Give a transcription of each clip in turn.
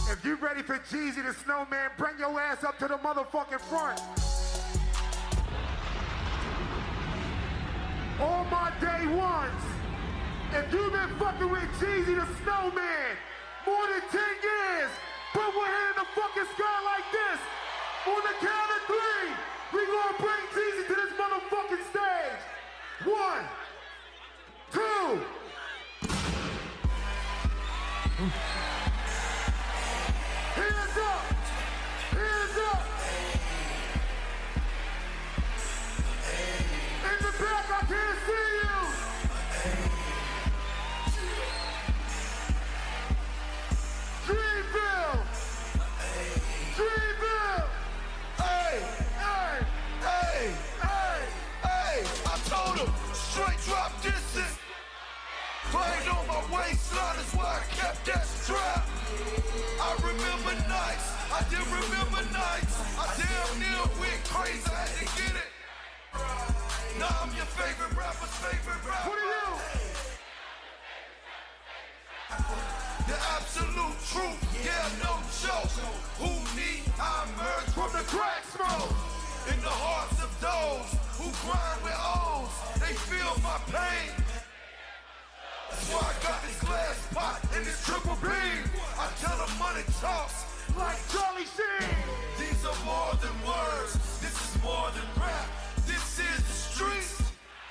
If you ready for Jeezy the Snowman, bring your ass up to the motherfucking front. All my day ones, if you've been fucking with Jeezy the Snowman more than 10 years, put one hand in the fucking sky like this. On the count of 3, we gonna bring Jeezy to this motherfucking stage. 1, 2. Hands up! Hands up! In the back, I can't see you! Dreamville! Dreamville! Hey, hey, hey, hey, hey! I told him, straight drop distance. Playing on my waistline is why I kept that strap. I remember nights, I did remember nights. I damn near went crazy, I had to get it. Now I'm your favorite rapper's favorite rapper. What are you? The absolute truth, yeah, no joke. Who need I emerge from the crack smoke? In the hearts of those who grind with O's, they feel my pain. That's why I got this glass pot and this triple beam. I tell them money talks Like Charlie Sheen! These are more than words, this is more than rap. This is the streets.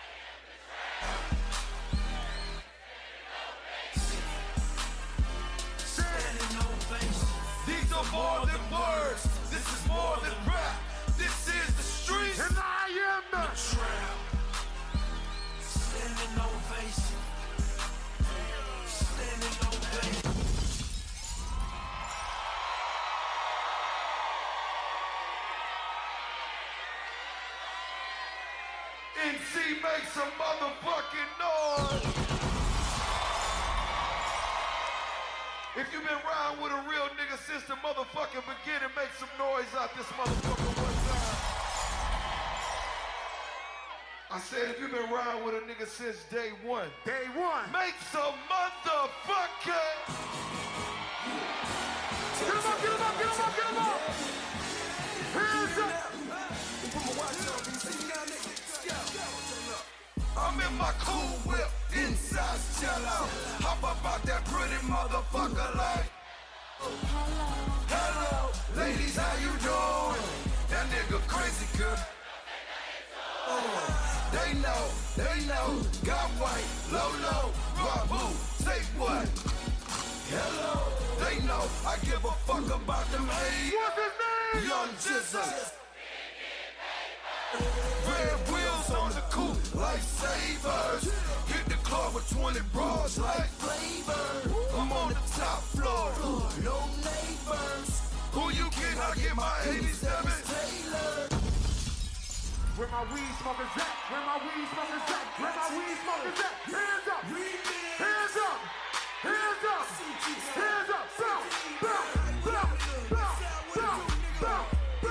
Standing ovation. These are more than words, this is more than rap. This is the streets. And I am the trap. Standing ovation. Standing ovation. NC, make some motherfucking noise. If you've been riding with a real nigga since the motherfucking beginning, make some noise out this motherfucker one time. I said if you've been riding with a nigga since day one, make some motherfucking. Get him up, get him up, get him up, get him up! Hands up! I'm in my cool whip, inside jello. Hop up out that pretty motherfucker like. Hello, ladies, how you doing? That nigga crazy good. They know, got white, low, Rabu, say what? Hello, they know, I give a fuck about them haters. What's his name? Young Jizzle. Red wheels on the coupe, lifesavers. Hit the club with 20 bras like flavor. I'm on the top floor, no neighbors. Who you get? I get my 87 Taylor. Where my weed smokers at? Where my weed smokers at? Where my weed smokers at? Hands up! Hands up! Hands up! Hands up! Bow! Bow! Bow! Bow! Bow!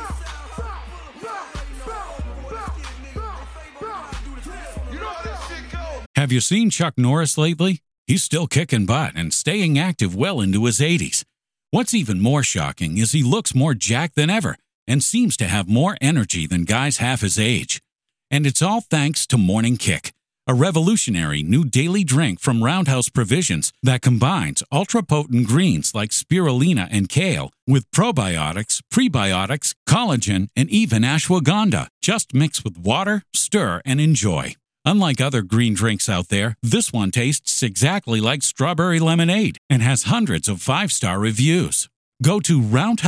You know how this shit go. Have you seen Chuck Norris lately? He's still kicking butt and staying active well into his 80s. What's even more shocking is he looks more jacked than ever and seems to have more energy than guys half his age. And it's all thanks to Morning Kick, a revolutionary new daily drink from Roundhouse Provisions that combines ultra-potent greens like spirulina and kale with probiotics, prebiotics, collagen, and even ashwagandha. Just mix with water, stir, and enjoy. Unlike other green drinks out there, this one tastes exactly like strawberry lemonade and has hundreds of 5-star reviews. Go to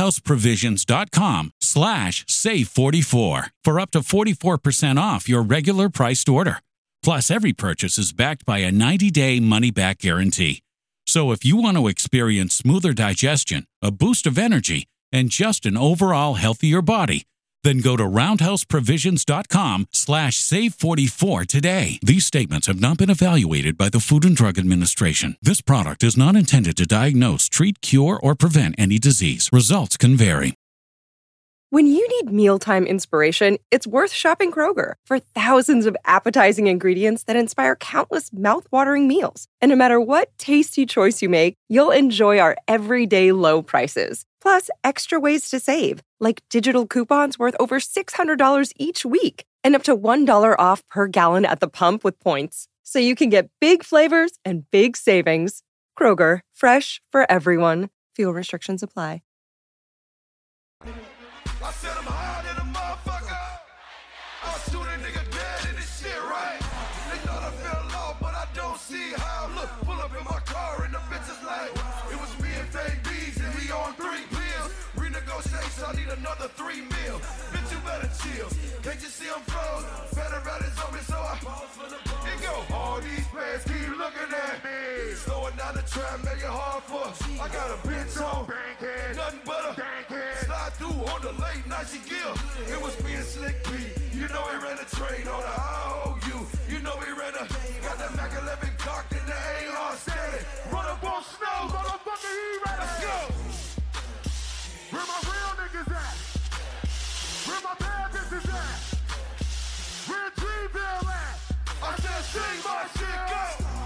roundhouseprovisions.com/save44 for up to 44% off your regular priced order. Plus, every purchase is backed by a 90-day money-back guarantee. So if you want to experience smoother digestion, a boost of energy, and just an overall healthier body, then go to roundhouseprovisions.com/save44 today. These statements have not been evaluated by the Food and Drug Administration. This product is not intended to diagnose, treat, cure, or prevent any disease. Results can vary. When you need mealtime inspiration, it's worth shopping Kroger for thousands of appetizing ingredients that inspire countless mouthwatering meals. And no matter what tasty choice you make, you'll enjoy our everyday low prices. Plus, extra ways to save, like digital coupons worth over $600 each week and up to $1 off per gallon at the pump with points. So you can get big flavors and big savings. Kroger, fresh for everyone. Fuel restrictions apply. I said I'm higher than a motherfucker. I'll shoot a nigga dead in this shit, right? They thought I fell off, but I don't see how. Look, pull up in my car and the bitch is like, it was me and Dave B's and we on 3 pills. Renegotiation, I need another 3 mil. Bitch, you better chill. Can't you see I'm froze? Better rat is on me, so I it go. All these players keep looking at me. Slowing down the trap, make it hard for us. I got a bitch on, bankhead, nothing but a bankhead. Slide through on the late night, she give. It was me and Slick P. You know he ran a train on the IOU. You know he ran a, got that Mac 11 cocked in the AR steady. Run up on snow, motherfucker, he ran. Let's go. Where my real niggas at? Where my bad bitches at? Where Dreamville at? I said sing my shit, go.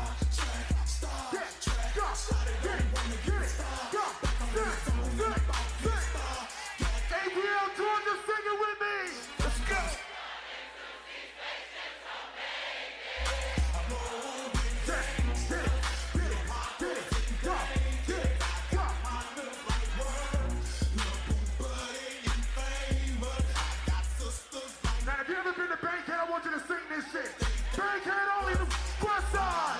ATL Georgia, sing it with me. Let's go. Now, if you ever been to Bankhead, I want you to sing this shit. Bankhead only, the west side.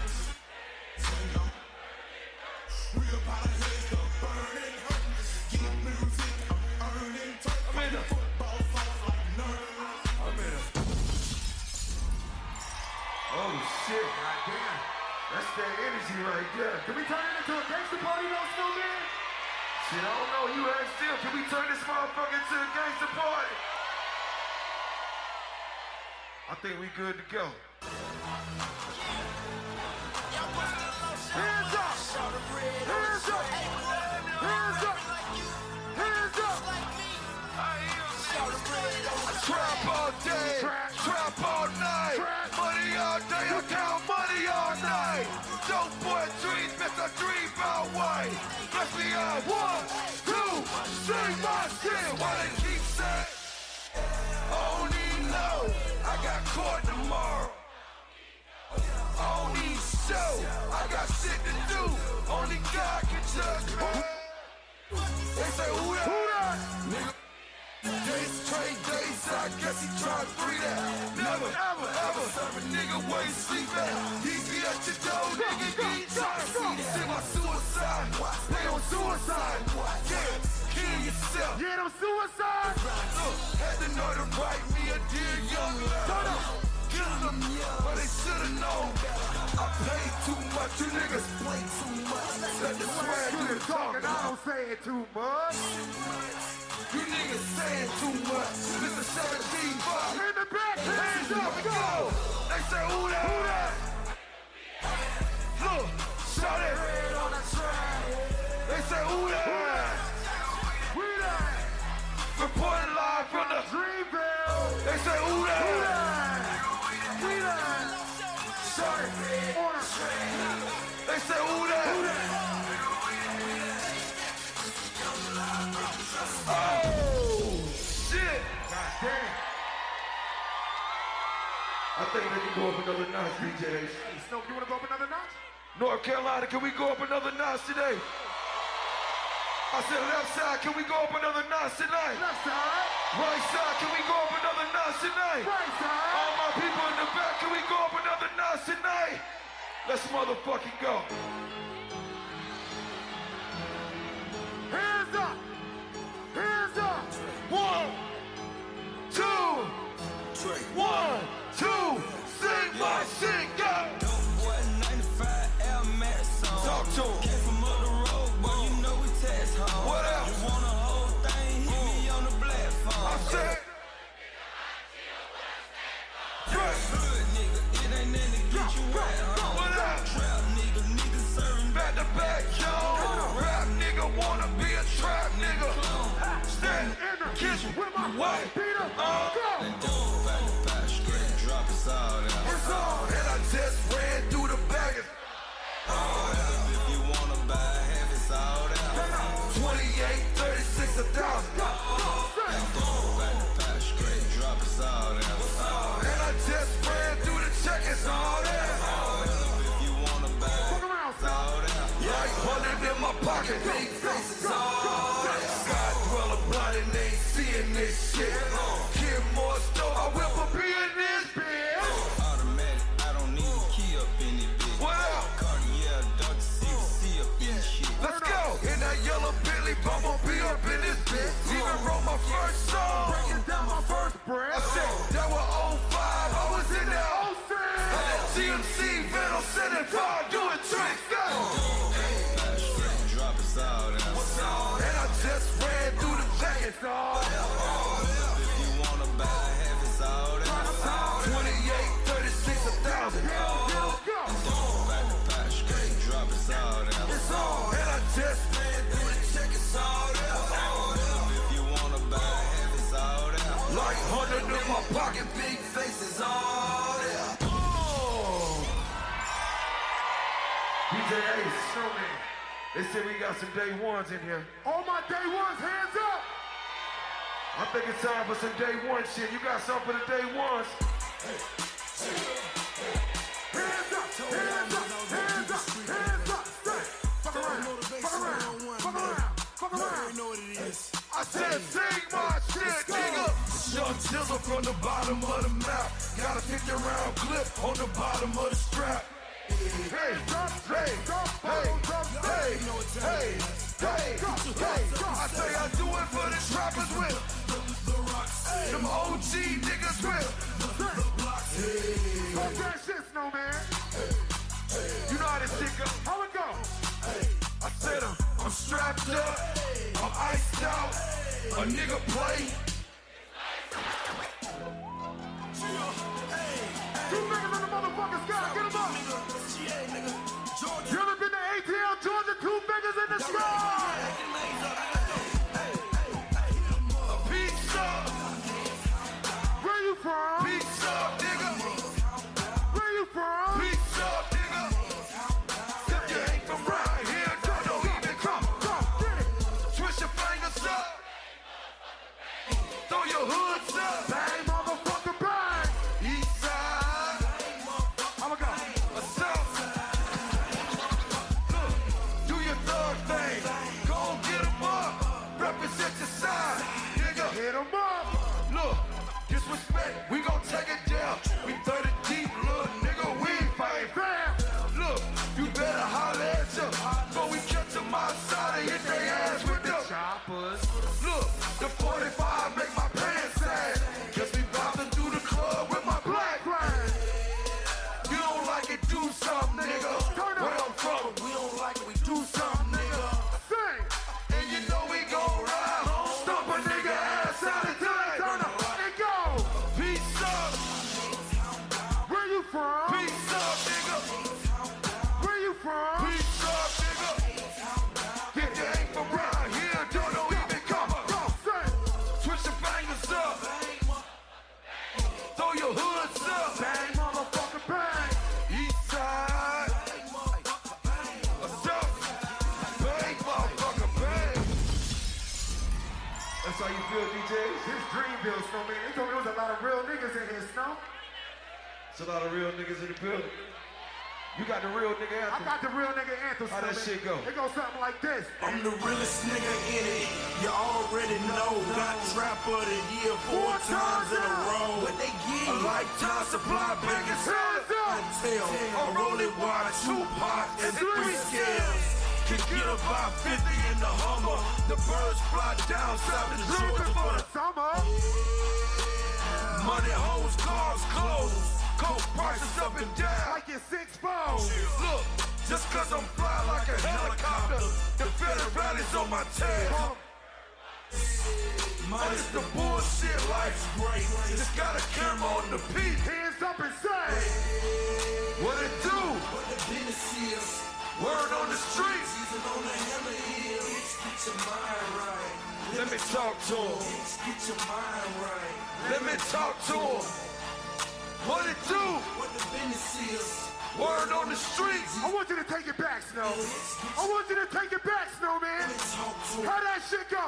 Oh shit, goddamn. That's that energy right there. Can we turn it into a gangster party, though, Snowman? Shit, I don't know. You asked still. Can we turn this motherfucker into a gangster party? I think we good to go. Hands up! Hands up! Hands up! Hands up! Trap all day, trap all night, money all day, I count money all night. Dope boy dreams, Mr. Dream out white. Bless me out, 1, 2, sing my shit. Why they keep saying, I don't even know, I got court tomorrow. I don't need show, I got shit to do. Only God can judge me. They say who that? Nigga. Days, trade days, I guess he tried to free that. Never, ever, ever serve a nigga where he sleep at. He be at your door, nigga, he trying to see this in my suicide. They on suicide. Yeah, kill yourself. Yeah, them suicide. Look, had the nerve to write me a dear young love. Kill them, but they should've known. I paid too much, you niggas play too much. Let the swag do the talking, I don't say it too much. you niggas saying too much. Mr. 17 Bob. In the back, hands up, Go! They say who that? Look, shout it. They say who that? we that? Reporting live from the Dreamville. They say who that? We that? Shout it. They say who that? Oh shit! God damn. I think they can go up another notch, DJs. Snow, you wanna go up another notch? North Carolina, can we go up another notch today? I said left side, can we go up another notch tonight? Left side. Right side, can we go up another notch tonight? Right side. All my people in the back, can we go up another notch tonight? Let's motherfucking go. Hands up. Hands up. 1, 2, 1, 2, sing my shit, go. Talk to him. Came from up the road, boy, you know we tax home. What else? You want a whole thing, hit me on the platform. I said, Hood nigga, it ain't nothing to get you wet, huh? what up? Trap nigga, niggas serving Back to way. Peter, go. Then double back to back, straight drop us all down. It's on, and I just ran through the baggage. If you wanna buy half, it's all down. 28, 36, 1,000. Then double back to back, straight drop us all down. And I just ran through the check, it's all there. If you wanna buy, Fuck around, it's all down. Like 100 in my pocket, big faces all there. God dweller blind and they ain't seeing this shit. Kid more store, I whip a B in this bitch. Automatic, I don't need a key up in it, bitch. What up? Cartier, Dr. C up in this shit. Let's go. In that yellow Bentley, Bumblebee up in this bitch. Even wrote my first song. Breaking down my first breath. I said, that was 05, I was in there. And that GMC, Venom, sending far, doing tricks. Straight drop us all down. And I just ran through the jacket. If you wanna buy half, it's all down. 28, 36, 1,000. Back to back, straight drop us all down. And I just ran through the check, it's all there. If you wanna buy half, it's all down. Like 100 in my pocket, big faces all there. Oh. DJ Ace, Snowman. They said we got some day ones in here. All my day ones, hands up. I think it's time for some day one shit. You got something for the day ones? Hands up, hands up, hands up, hands up. Fuck around, fuck around, fuck around, fuck around. I said sing my shit, nigga. Young chisel from the bottom of the map. Got a 50-round clip on the bottom of the strap. Hey, hey, hey, hey, hey, hey. I say I do it for the trappers with them OG niggas with. Fuck that shit, Snowman. You know how this shit go. How it go? I said I'm strapped up, I'm iced out. A nigga play. Two niggas in the motherfucking sky, get 'em up. You ever been to ATL, Georgia? Two fingers in the sky. Pizza, Where you from? pizza, nigga. Where you from? Pizza, nigga. If you ain't from right here, don't even come. Go, get it. Twist your fingers up. Throw your hoods up. Bang, motherfucker, bang. East side, How it go? south. Look, do your thug thing. Go get 'em up. Represent your side, nigga. Hit 'em up. Look, disrespect, we gon' take it down. We 30 deep, little nigga, we ain't fighting. Bam. Look, you better holler at ya. But we catch 'em outside and hit their ass with the Choppers. Look, the 45 make my pants sag. Cause we bopping through the club with my black. Grind. You don't like it, do something, nigga. Turn up. Where I'm from, we don't like it, we do something, nigga. Sing. And you know we gon' ride. Stomp a nigga ass out of time. Turn up and go. Peace up, Where you from? peace up, nigga. Where you from? Peace up, nigga. If you ain't from around here, don't even come. Go, sing. Twist your fingers up. Throw your hoods up. Bang, motherfucker, bang. East side. South. Bang, motherfucker, bang. That's how you feel, DJs? This Dreamville, Snowman. They told me there was a lot of real niggas in here, Snow. There's a lot of real niggas in the building. You got the real nigga I anthem. got the real nigga anthem, How that Snowman. shit go? It goes something like this. I'm the realest nigga in it. You already know. Got trap of the year 4 times in a row. What they give? A lifetime supply, big as Hands up. tell. A rolling water, 2 pot, and 3 scales. Can get about 50 in the Hummer. The birds fly down south to Looking Georgia for for the the summer. money, hoes, cars, clothes. Coke prices up and down. Like it's 6-4. Look, just cause I'm fly like a helicopter, the federal is on my tail. Minus the bullshit, life's great. Just got a camera on the peak. Hands up and say. What it do? What the business is. Word on the streets. Season on the hammer is. Get your mind right. Let me talk to him. Get your mind right. Let me talk to him. What it do? What the business is. Word on the streets. I want you to take it back, Snow. I want you to take it back, Snowman. How that shit go?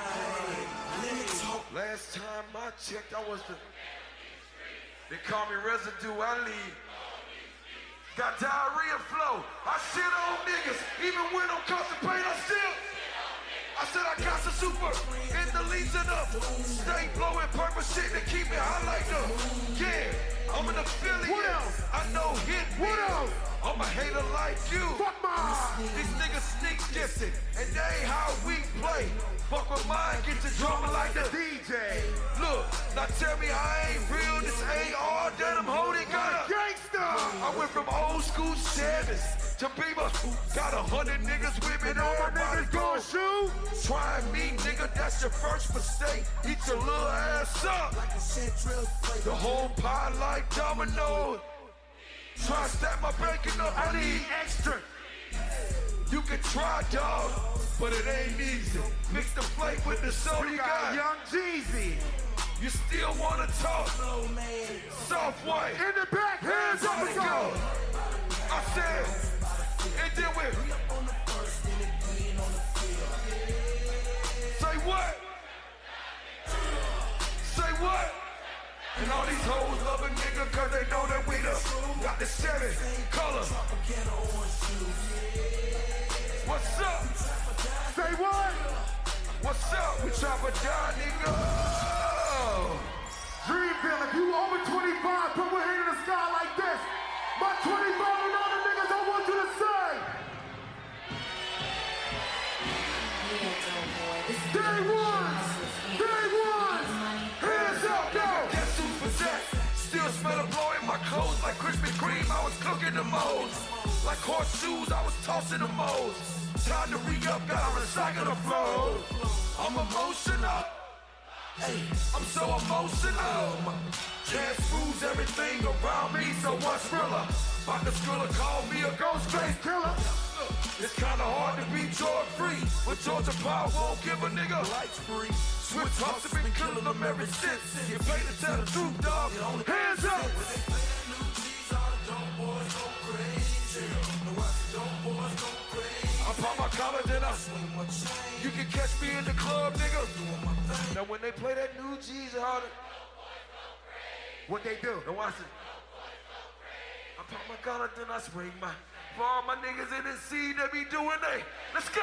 Last time I checked, I was the... They call me Residue, I leave. Got diarrhea flow. I shit on niggas. Even when I'm constipated, I said I got some super in the legion up. Stay blowing purple shit to keep me high like the. Yeah, I'm an affiliate. What else? I know hit me. What else? I'm a hater like you. Fuck my. These niggas sneak gifted, and they ain't how we play. Fuck with mine, get your drama like the DJ. Look, now tell me I ain't real, this ain't all that I'm holding. Got a Gangsta. I went from old school Chevys to Beamer. Got 100 niggas with me, All my everybody niggas go. gon' shoot. Try me, nigga, that's your first mistake. Eat your little ass up. The whole pie like dominoes. Try to stack my bacon up, I need extra. You can try, dog, but it ain't easy. Mix the plate with the soda You you got got. Young Jeezy. You still wanna talk? Soft white. In the back, hands up and go. I said, and then we say what? Say what? And all these hoes love a nigga cause they know that we got the 7 color. What's up? Say what? What's up? We chop a down, nigga. Dreamville, if you over 25, put one hand in the sky like this. My 25 and other niggas, I want you to say. Day one. Day one. Hands up, go. Guess who's possessed? Still smell the blow in my clothes like Krispy Kreme. I was cooking the moles. Like horseshoes, I was tossing the moles. Time to re-up, gotta recycle the flow. I'm emotional. I'm so emotional. Can't screws everything around me, so what's realer? About the Skrilla call me a ghost face killer. It's kinda hard to be drug-free, but Georgia Power won't give a nigga lights free. Switch ups have been killing them ever since. You play to tell the truth, dog. Hands up! I pop my collar, then I you can catch me in the club, nigga. Now when they play that new G's harder, What they do? now watch it. I pop my collar, then I swing my. For all my niggas in the scene, they be doing they. Let's go.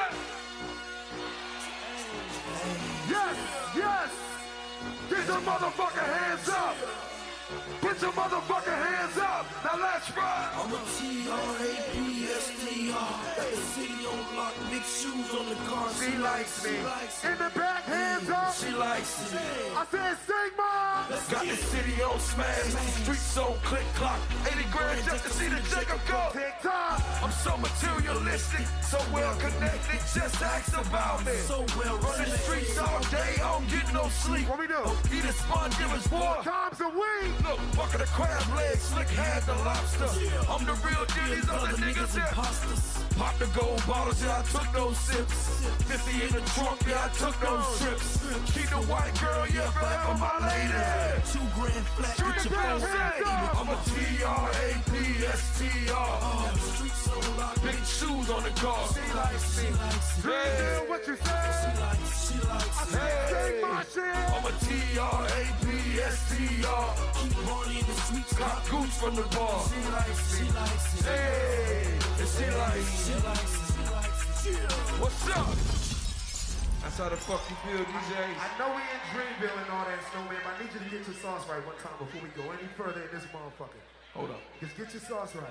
Yes, yes. Get your motherfucking hands up. Put your motherfucking hands up. Now let's ride. I'm a T-R-A-P-S-T-R. Got the city on lock, big shoes on the car. She likes me. In the back, hands up. She likes it. I said, sing, mom. Got the city on smash, streets on click clock. 80 grand just to see the Jacob go. Tick tock. I'm so materialistic, so well connected. Just ask about me. So well Running the streets all day, I don't get no sleep. What we do? Eat a sponge, give us water. Times a week. Look, bucket of crab legs, slick had the lobster. I'm the real deal, these other niggas there. Pop the gold bottles, yeah, I took those sips. 50 in the trunk, yeah, I took those trips. Keep the white girl, yeah, forever my lady. 2 grand flat, Street get your down, phone hands set. up. I'm a T-R-A-P-S-T-R. Streets so locked, Big shoes on the car. she likes me. Dreamville, what you say? She likes I it. said, sing my shit. I'm a T-R-A-P-S-T-R. Keep money in the streets, Got goose from the bar. she likes it. She likes it. Hey, and she like, She likes it. She likes it. what's up? That's how the fuck you feel, DJs. I know we in Dreamville and all that, Snowman, but I need you to get your sauce right one time before we go any further in this motherfucker. Hold up. Just get your sauce right.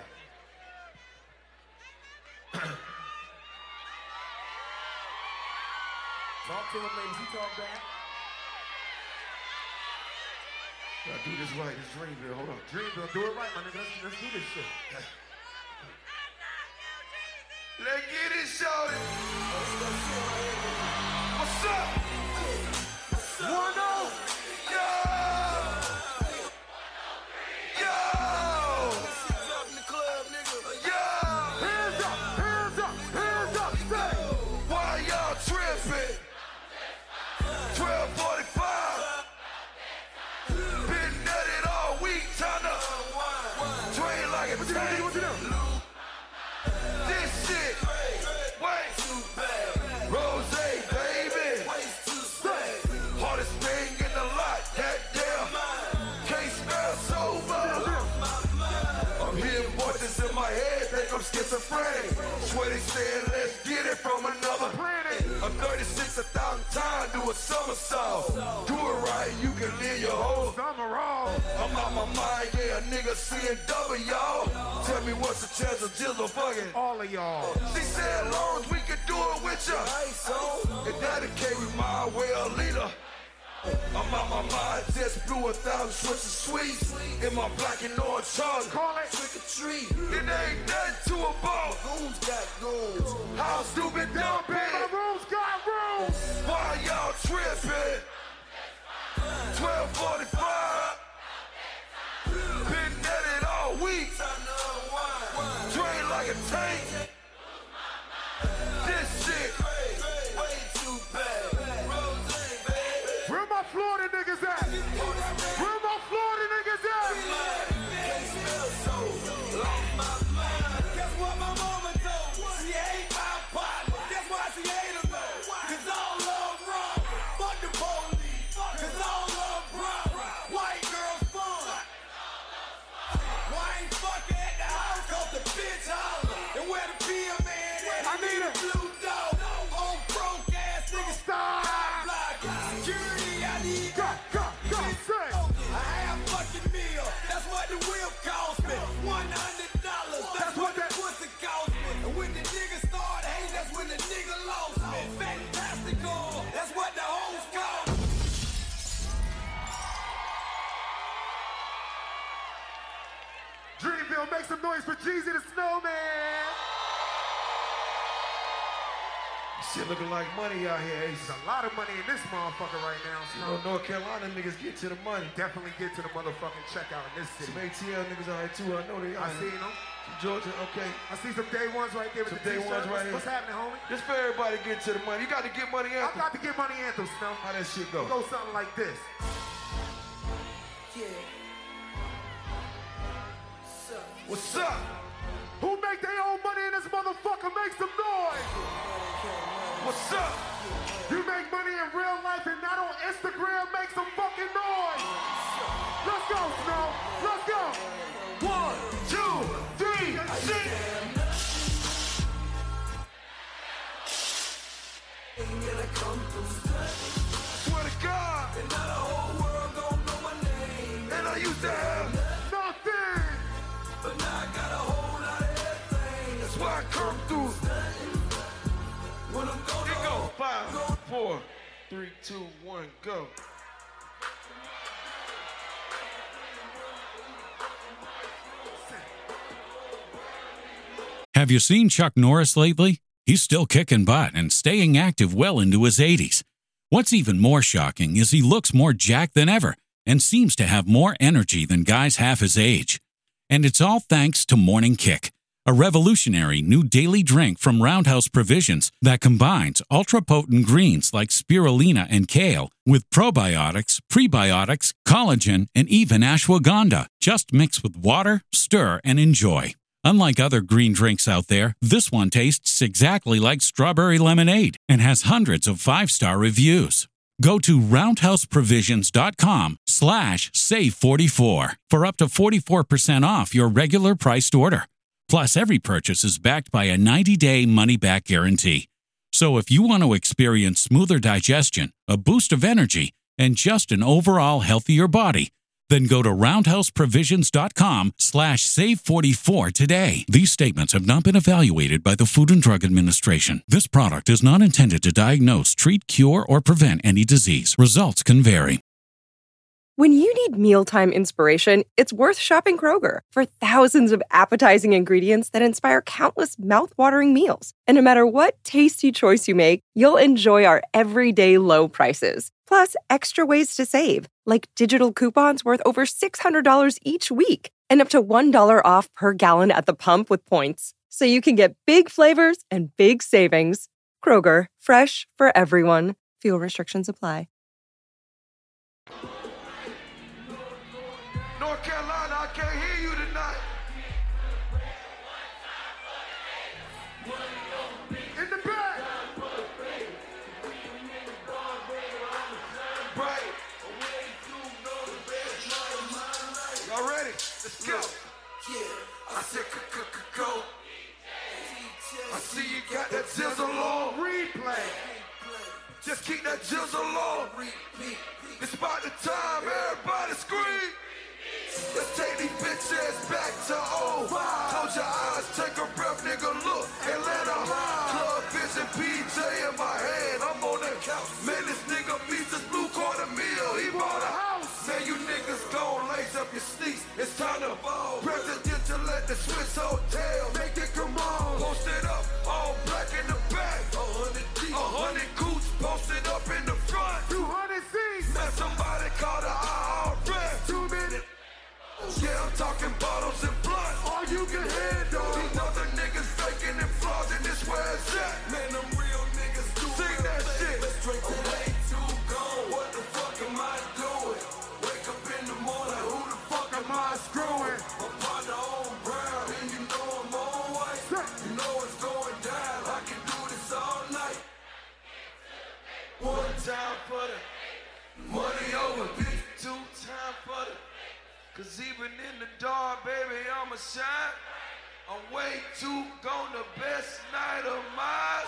Talk to him, ladies. He talk back. Gotta do this right. It's Dreamville. Hold on. Dreamville, do it right, my nigga. Let's do this shit. Let's get it, shorty. What's up? 1-0. Yo! Yo! Yo! Hands up, hands up, hands up. Say. Why y'all tripping? swear they said, let's get it from another planet. A 36 1,000 times, do a somersault. Do it right, you can live your whole Summer all. I'm out my mind, yeah, a nigga seeing double, y'all. Tell me what's the chance of Jizzle fucking All of y'all. She said, as long as we can do it with ya. And dedicate with my way of leader. I'm out my mind, just blew 1,000 switches sweets in my black and orange charger. Call it. Trick or treat. It ain't nothing to a ball. Goons got goons. How stupid dumb My bitch. room's got rooms. Why y'all tripping? 12:45. Been at it all week. Drain like a tank. This shit way too bad. Where my Florida niggas at? Where my Florida niggas at? Guess what my mama told? She hate my partner. Guess why she hate him though? Cause all love wrong. Fuck the police. Cause all love wrong. White girls fun. Why ain't fucking at the house? Cause the bitch holler. And where the PM man at? I need it. Blue dog. Old broke ass niggas. Stop. Security, I need Go, say. a half fucking meal. That's what the whip cost me. $100. That's what that pussy cost me. And when the nigga start hating, that's when the nigga lost me. Fantastical. That's what the hoes call me. Dreamville, make some noise for Jeezy the Snowman. Shit looking like money out here, Ace. There's a lot of money in this motherfucker right now, You know, Snow. North Carolina niggas get to the money. Definitely get to the motherfucking checkout in this city. Some ATL niggas out here too. I know they I out seen here. them. From Georgia, okay. I see some day ones right there with Some the day t-shirt. ones right here. What's happening, homie? Just for everybody get to the money. You got to get money I anthem. got to get money anthem, Snow. How that shit It go? goes something like this. What's up? Who make their own money in this motherfucker? Make some noise. What's up? You make money in real life and not on Instagram. Make some fucking noise. Let's go, Snow. Let's go. 1, 2, 3, 6. Swear to God. And now the whole world gon' know my name. And I used to have Nothing. but now I got a whole lot of everything. That's why I come through. When I'm gonna go. 5, 4, 3, 2, 1, go. Have you seen Chuck Norris lately? He's still kicking butt and staying active well into his 80s. What's even more shocking is he looks more jacked than ever and seems to have more energy than guys half his age. And it's all thanks to Morning Kick, a revolutionary new daily drink from Roundhouse Provisions that combines ultra-potent greens like spirulina and kale with probiotics, prebiotics, collagen, and even ashwagandha. Just mix with water, stir, and enjoy. Unlike other green drinks out there, this one tastes exactly like strawberry lemonade and has hundreds of 5-star reviews. Go to roundhouseprovisions.com/save44 for up to 44% off your regular priced order. Plus, every purchase is backed by a 90-day money-back guarantee. So if you want to experience smoother digestion, a boost of energy, and just an overall healthier body, then go to roundhouseprovisions.com/save44 today. These statements have not been evaluated by the Food and Drug Administration. This product is not intended to diagnose, treat, cure, or prevent any disease. Results can vary. When you need mealtime inspiration, it's worth shopping Kroger for thousands of appetizing ingredients that inspire countless mouthwatering meals. And no matter what tasty choice you make, you'll enjoy our everyday low prices. Plus, extra ways to save, like digital coupons worth over $600 each week and up to $1 off per gallon at the pump with points. So you can get big flavors and big savings. Kroger, fresh for everyone. Fuel restrictions apply. North Carolina, I can't hear you tonight. In the back. Right. Y'all ready? Let's go. I said go. I keep that jizzle on. It's about the time, everybody scream. Let's take these bitch ass back to old. Close your eyes, take a breath, nigga, look. Atlanta, club vision, PJ in my hand. I'm on that couch. Man, this nigga beats this blue quarter meal. He bought a house. Man, you niggas gon' lace up your sneaks. It's time to ball. Presidential at the Swiss Hotel. Make it come on. Post it up, all black in the back. 100 coots posted up in the front. 200 seats. Man, somebody call the IRS. 2 minutes. Yeah, I'm talking bottles and blood. All you can handle. These other niggas faking and flogging this where it's at. Man, them real niggas do sing that shit. Let's drink the way too gone. What the fuck am I doing? Wake up in the morning, who the fuck am I screwing? I'm partner on brown, and you know I'm on white. You know it's going down. I can do this all night. One time for the money over, bitch. 2 times for the. Cause even in the dark, baby, I'ma shine. I'm way too gone, the best night of mine.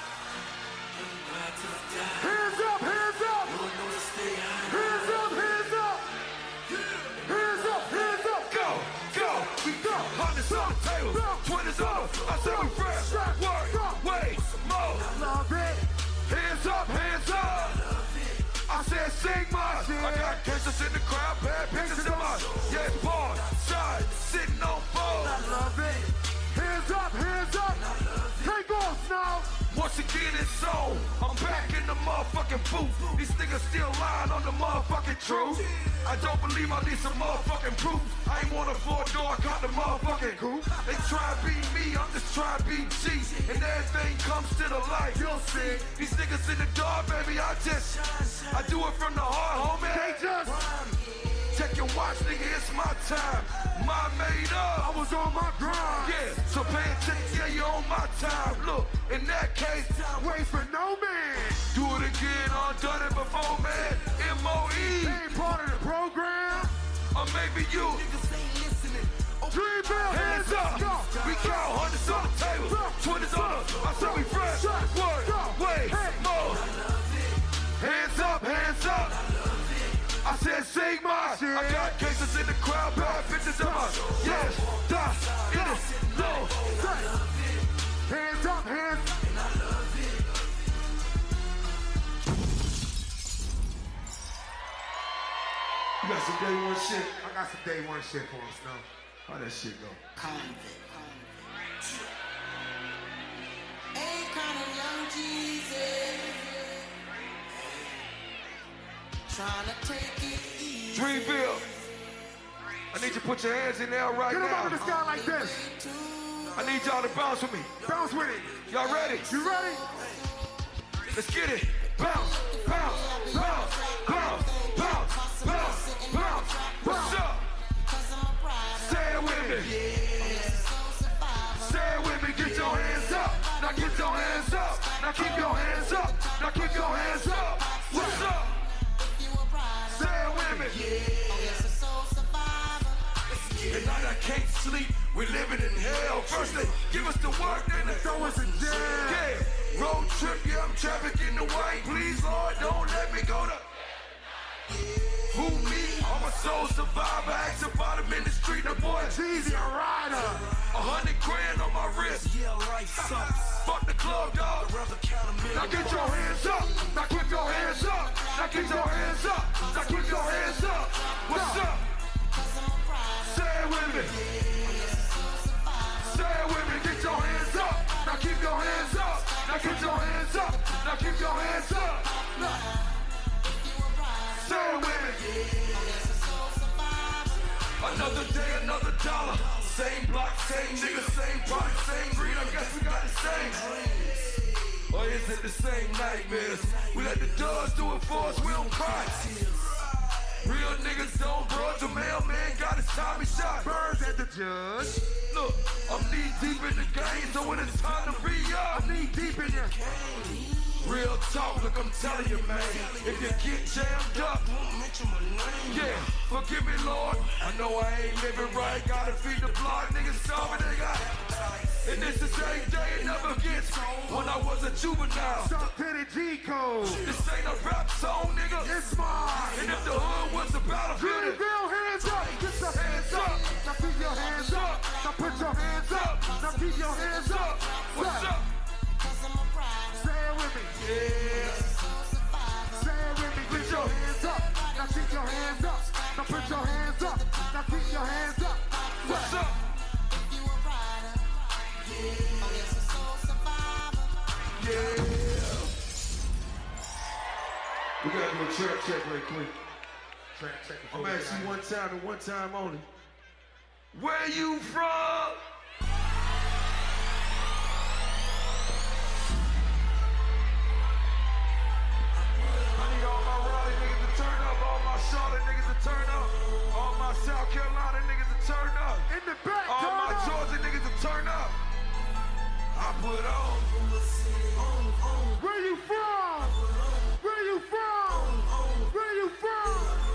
Hands up, hands up! Hands up, hands up! Hands up, hands up! Go, go, we go. 100s on the table, 20s on the. I said we fresh, work, way, more. Love it! Hands up, hands up. I said sing my shit. I got cases in the crowd, bad pictures in my. Yeah, boy, side, sitting on board. I love it! Hands up, hands up! Take off now! Once again, it's on. I'm back in the motherfucking booth. These niggas still lying on the motherfucking truth. I don't believe I need some motherfucking proof. I ain't want a 4-door, I got the motherfucking coupe. They try to beat me, I'm just trying to beat G. And everything comes to the light. You'll see. These niggas in the dark, baby, I do it from the heart, homie. They just check your watch, nigga, it's my time. My made up. I was on my grind. Yeah, so pay attention, yeah, you're on my time. Look, in that case, Wait for no man. do it again, I've done it before, man. M.O.E. They ain't part of the program. Or maybe you. Dreamville, Hands up. We count 100s on the table, 20s on the. I said we fresh. Word, way, more. Hands up, hands up. I said sing my shit. I got cases in the crowd, bad bitches in my. Yes, das, it is low. Hands up, hands up. You got some day one shit. I got some day one shit for us now. How that shit go? Ain't kind of young Jesus. Trying to take it easy. Dreamville. I need you to put your hands in there right Get them up in the now. sky like this. I need y'all to bounce with me. Bounce with it. Y'all ready? You ready? Let's get it. Bounce, bounce, bounce, bounce, bounce, bounce, bounce. What's up? Say it with me. Say it with me. Get your hands up. Now get your hands up. Now keep your hands up. Now keep your hands up. What's up? Say it with me. At night I can't sleep. We living in hell. First they give us the work, then they throw us in jail. Yeah. Road trip, yeah, I'm trafficking the white. Please, Lord, don't let me go to. Who me? I'm a soul survivor. Ask about him in the street. The boy Jeezy, a rider. 100 grand on my wrist. Yeah, life sucks. Fuck the club, dog. Now get your hands up. Now keep your hands up. Now get your hands up. Now keep your hands up. What's up? Say it with me. Say it with me. Get your hands up. Now keep your hands up. Now get your hands up. Now keep your hands up. Say it with me. Another day, another dollar. Same block, same nigga, same product, same breed. I guess we got the same dreams. Or is it the same nightmares? We let the dogs do it for us, we don't cry. Real niggas don't grudge. The mailman got his Tommy shot. Birds at the judge. Look, I'm knee deep in the game, so when it's time to re-up, I'm knee deep in your game. real talk, look, I'm telling you, man. If you get jammed up, yeah, forgive me, Lord. I know I ain't living right. Gotta feed the block, niggas starving, they got. And this is every day, it never gets. When I was a juvenile, Stop, did it G code. This ain't a rap song, nigga. It's mine. And if the hood was the battlefield, Unionville, hands up. Get your hands up. Now keep your hands up. Now put your hands up. Now keep your hands up. what's up? Say it with me. Yeah. Say it with me. Put your hands up. Now keep your hands up. Now put your hands up. Now keep your hands up. What's up? Yeah. We gotta do a track check right quick. Track check. I'm asking you one time and one time only. Where you from? I need all my Raleigh niggas to turn up, all my Charlotte niggas to turn up, all my South Carolina niggas to turn up, In the back, all turn my up. Georgia niggas to turn up. I put on. Where you from? Where you from? Where you from?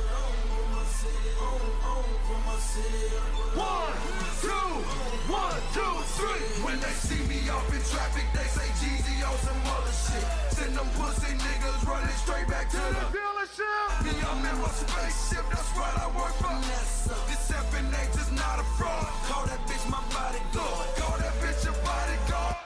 1, 2, 1, 2, 3. When they see me off in traffic, they say Jeezy on some other shit. Send them pussy niggas running straight back to the Dealership. me. I'm in my spaceship, that's right, I work for this FNH is not a fraud. Call that bitch my bodyguard. Call that bitch a bodyguard.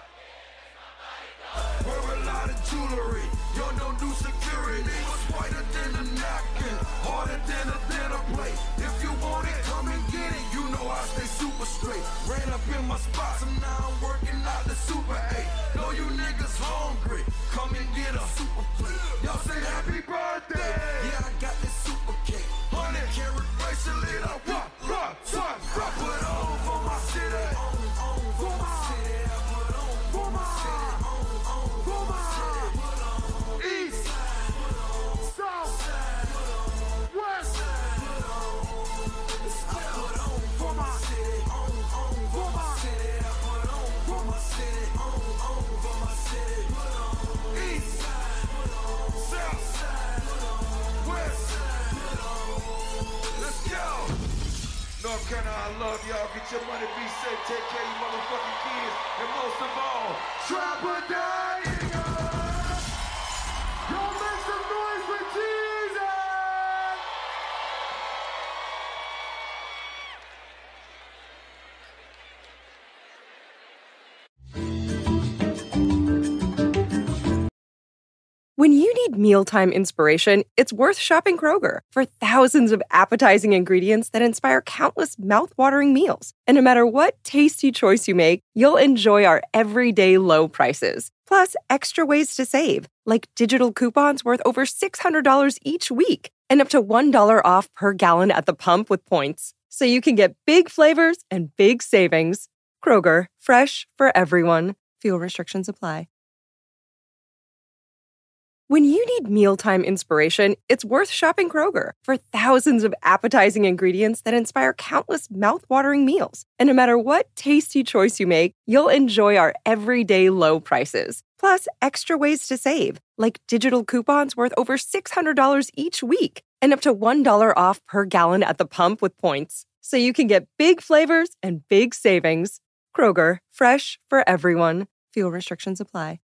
Wear a lot of jewelry. Yo, don't do security. What's whiter than a napkin? Harder than a dinner plate. If you want it, come and get it. You know I stay super straight. Ran up in my spot, so now I'm working out the Super 8. Know you niggas hungry. Come and get a super plate. Y'all say happy birthday. Yeah, I got this super cake. 100 carat bracelet. I rock. I put on for my city. For my city. I put on for my city. For my city. East. South. West. I put on for my city. For my city. I put on for my city. For my city. East. South. West. Let's go. North Carolina, I love y'all. Get your money, be safe, take care of your motherfucking kids, and most of all, Trap or die. Yo, make some noise for Jesus. When you need mealtime inspiration, it's worth shopping Kroger for thousands of appetizing ingredients that inspire countless mouthwatering meals. And no matter what tasty choice you make, you'll enjoy our everyday low prices. Plus, extra ways to save, like digital coupons worth over $600 each week and up to $1 off per gallon at the pump with points. So you can get big flavors and big savings. Kroger, fresh for everyone. Fuel restrictions apply. When you need mealtime inspiration, it's worth shopping Kroger for thousands of appetizing ingredients that inspire countless mouthwatering meals. And no matter what tasty choice you make, you'll enjoy our everyday low prices. Plus, extra ways to save, like digital coupons worth over $600 each week and up to $1 off per gallon at the pump with points. So you can get big flavors and big savings. Kroger, fresh for everyone. Fuel restrictions apply.